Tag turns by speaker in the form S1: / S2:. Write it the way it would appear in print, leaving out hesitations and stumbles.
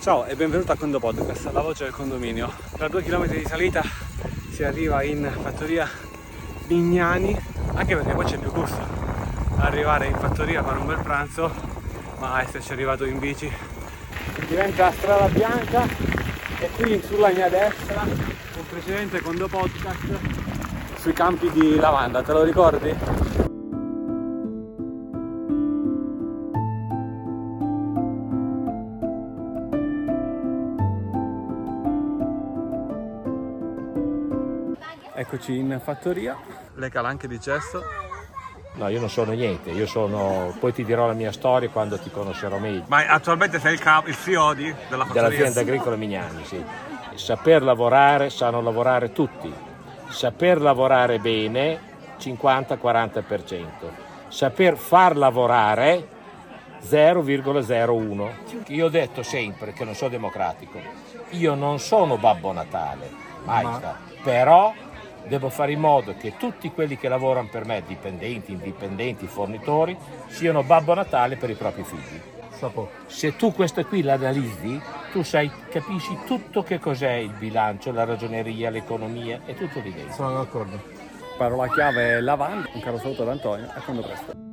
S1: Ciao e benvenuto a Condo Podcast, la voce del condominio. Per 2 km di salita si arriva in fattoria Mignani, anche perché poi c'è più gusto arrivare in fattoria a fare un bel pranzo, ma esserci arrivato in bici. Diventa strada bianca e qui sulla mia destra un precedente Condo Podcast sui campi di lavanda, te lo ricordi? Eccoci in fattoria, le calanche di cesto.
S2: No, io non sono niente, poi ti dirò la mia storia quando ti conoscerò meglio.
S1: Ma attualmente sei il CEO della fattoria?
S2: Dell'azienda agricola Mignani, sì. Saper lavorare, sanno lavorare tutti. Saper lavorare bene, 50-40%. Saper far lavorare, 0,01. Io ho detto sempre che non sono democratico. Io non sono Babbo Natale, mai stato. Però devo fare in modo che tutti quelli che lavorano per me, dipendenti, indipendenti, fornitori, siano Babbo Natale per i propri figli. Se tu questo qui l'analizzi, tu capisci tutto che cos'è il bilancio, la ragioneria, l'economia, è tutto lì dentro.
S1: Sono d'accordo. Parola chiave è lavanda. Un caro saluto ad Antonio, a quando presto.